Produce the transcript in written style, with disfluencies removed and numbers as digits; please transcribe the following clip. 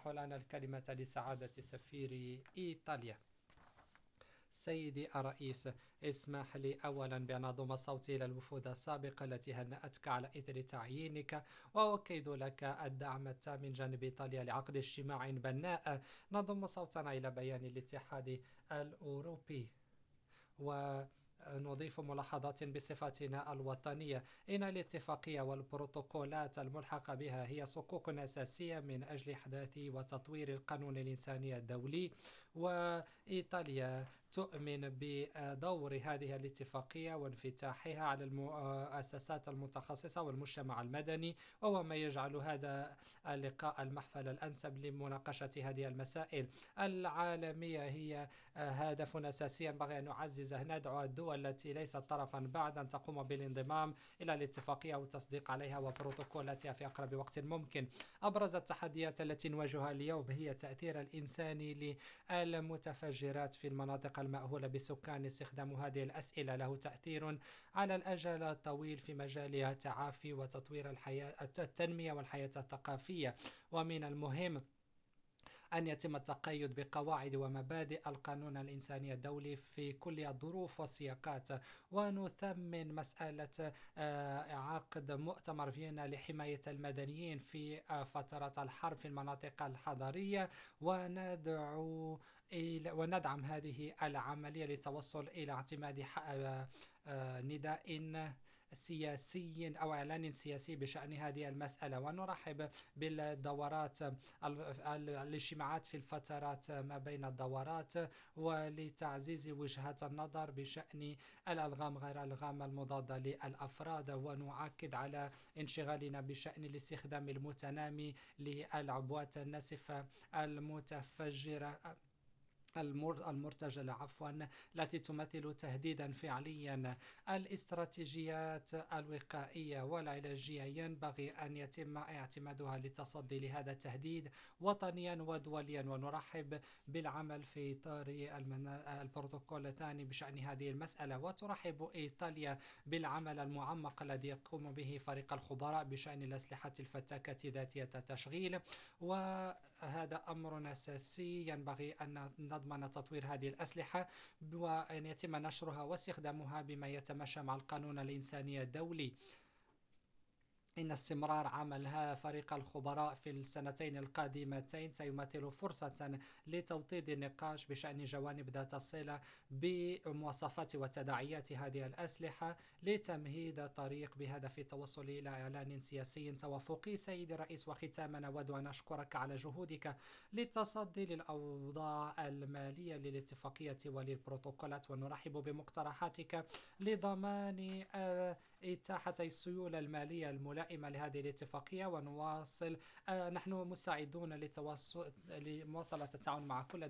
تفتح لنا الكلمة لسعادة سفير إيطاليا. سيدي الرئيس، اسمح لي أولا بأن أضم صوتي إلى الوفود السابقة التي هنأتك على إثر تعيينك، وأؤكد لك الدعم التام من جانب إيطاليا لعقد اجتماع بناء نضم صوتنا إلى بيان الاتحاد الأوروبي. ونضيف ملاحظات بصفتنا الوطنية: إن الاتفاقية والبروتوكولات الملحقة بها هي صكوك أساسية من أجل إحداث وتطوير القانون الإنساني الدولي، وإيطاليا تؤمن بدور هذه الاتفاقية وانفتاحها على المؤسسات المتخصصة والمجتمع المدني، وهو ما يجعل هذا اللقاء المحفل الأنسب لمناقشة هذه المسائل العالمية. هي هدف أساسي ينبغي أن نعززه. ندعو الدول التي ليست طرفا بعد أن تقوم بالانضمام إلى الاتفاقية والتصديق عليها وبروتوكولاتها في أقرب وقت ممكن. أبرز التحديات التي نواجهها اليوم هي تأثير الإنساني للمتفجرات في المناطق المأهولة بالسكان. استخدام هذه الأسئلة له تأثير على الأجل الطويل في مجال التعافي وتطوير التنمية والحياة الثقافية. ومن المهم أن يتم التقيد بقواعد ومبادئ القانون الإنساني الدولي في كل الظروف والسياقات. ونثمن مسألة عقد مؤتمر فيينا لحماية المدنيين في فترة الحرب في المناطق الحضرية، وندعم هذه العملية للتوصل إلى اعتماد نداء سياسي أو إعلان سياسي بشأن هذه المسألة. ونرحب بالدورات الاجتماعات في الفترات ما بين الدورات، ولتعزيز وجهات النظر بشأن الألغام غير الألغام المضادة للأفراد. ونؤكد على انشغالنا بشأن الاستخدام المتنامي للعبوات الناسفة المتفجرة المرتجلة التي تمثل تهديدا فعليا. الاستراتيجيات الوقائية والعلاجية ينبغي أن يتم اعتمادها للتصدي لهذا التهديد وطنيا ودوليا. ونرحب بالعمل في إطار البروتوكول الثاني بشأن هذه المسألة. وترحب إيطاليا بالعمل المعمق الذي يقوم به فريق الخبراء بشأن الأسلحة الفتاكة ذاتية التشغيل، وهذا أمر أساسي. ينبغي أن نضمن تطوير هذه الأسلحة وأن يتم نشرها واستخدامها بما يتماشى مع القانون الإنساني الدولي. إن استمرار عمل فريق الخبراء في السنتين القادمتين سيمثل فرصة لتوطيد النقاش بشأن جوانب ذات الصلة بمواصفات وتداعيات هذه الأسلحة لتمهيد الطريق بهدف التوصل إلى إعلان سياسي توافقي. سيدي الرئيس، وختاما أود أن أشكرك على جهودك للتصدي للأوضاع المالية للاتفاقية وللبروتوكولات، ونرحب بمقترحاتك لضمان إتاحة السيولة المالية الملائمة لهذه الاتفاقية. ونواصل نحن مستعدون لمواصلة التعاون مع كل